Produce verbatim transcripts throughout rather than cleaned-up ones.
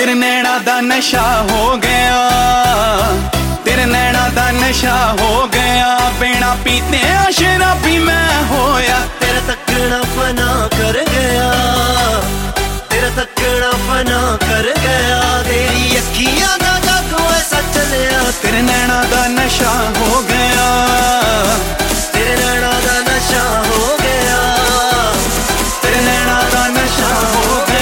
तेरे नैना दा नशा हो गया, तेरे नैना दा नशा हो गया, बिना पीते शराबी मैं होया। तेरा तकना फना कर गया, तेरा तकना फना कर गया, तेरी अखियां दा जादू ऐसा चलिया। तेरे नैना दा नशा हो गया, तेरे नैना दा नशा हो गया, तेरे नैना दा नशा हो गया।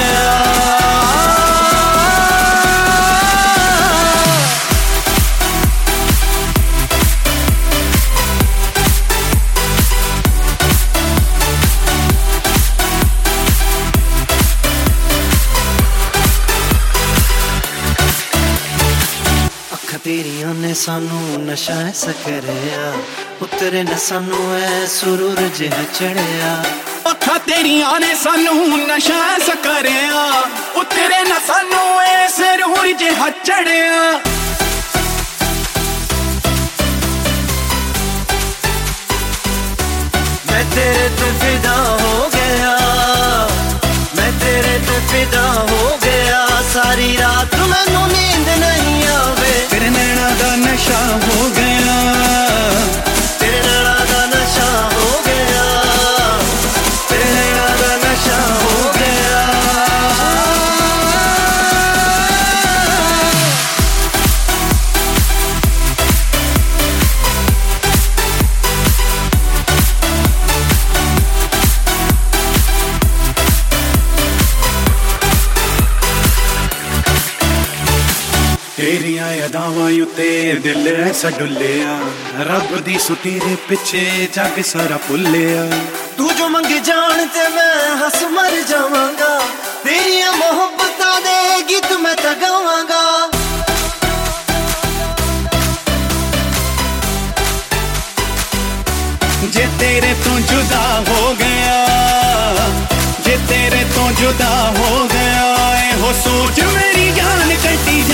तेरिया ने सानू नशा ऐसा करया, उतरे न सानू ऐ सुरूर जिहा चढ़िया। अखा तेरिया ने सानू नशा ऐसा करया, उतरे न सानू ऐ सुरूर जिहा चढ़िया। मैं तेरे तो फिदा हो गया, मैं तेरे तो फिदा हो गया, सारी रात मैनू नींद नहीं आवे। तेरे नैना दा नशा हो गया, तेरे नैना दा नशा हो गया, तेरे नैना दा नशा हो गया। तेरिया अदावां उत्ते दिल ऐसा डुल्लिया, रब दी सुटीरे पिछे जग सारा भुल्लिया। तू जो मंगे जान ते मैं हंस मर जावांगा, तेरिया मोहब्बतां दे गीत मैं तां गावांगा। जे तेरे तो जुदा हो गया, जे तेरे तो जुदा हो गया, ए हो सोच मेरी जान कटी